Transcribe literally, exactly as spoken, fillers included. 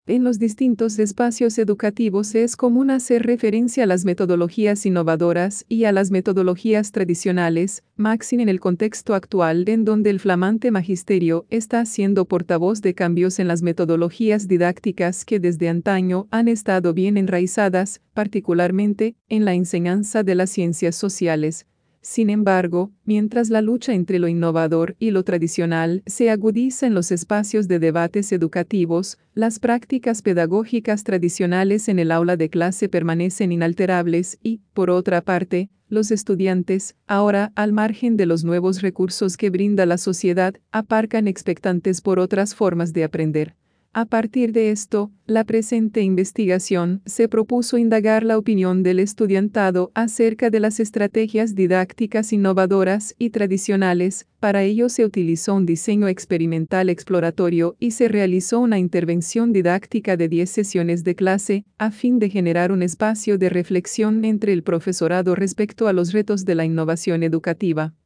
En los distintos espacios educativos es común hacer referencia a las metodologías innovadoras y a las metodologías tradicionales, máxime en el contexto actual en donde el flamante magisterio está siendo portavoz de cambios en las metodologías didácticas que desde antaño han estado bien enraizadas, particularmente en la enseñanza de las ciencias sociales. Sin embargo, mientras la lucha entre lo innovador y lo tradicional se agudiza en los espacios de debates educativos, las prácticas pedagógicas tradicionales en el aula de clase permanecen inalterables y, por otra parte, los estudiantes, ahora al margen de los nuevos recursos que brinda la sociedad, aparcan expectantes por otras formas de aprender. A partir de esto, la presente investigación se propuso indagar la opinión del estudiantado acerca de las estrategias didácticas innovadoras y tradicionales. Para ello se utilizó un diseño experimental exploratorio y se realizó una intervención didáctica de diez sesiones de clase, a fin de generar un espacio de reflexión entre el profesorado respecto a los retos de la innovación educativa.